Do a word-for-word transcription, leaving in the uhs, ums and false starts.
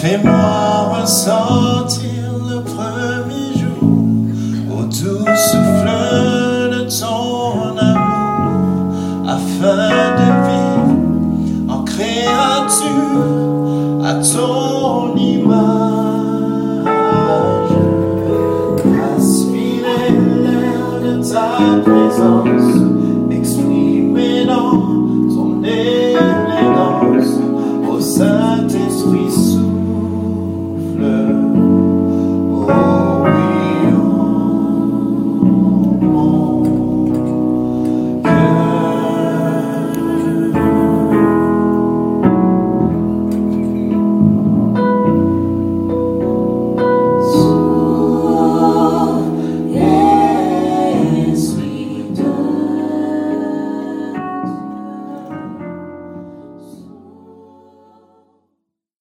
Fais-moi ressentir le premier jour au doux souffle de ton amour, afin de vivre en créature à ton image. Aspirer l'air de ta présence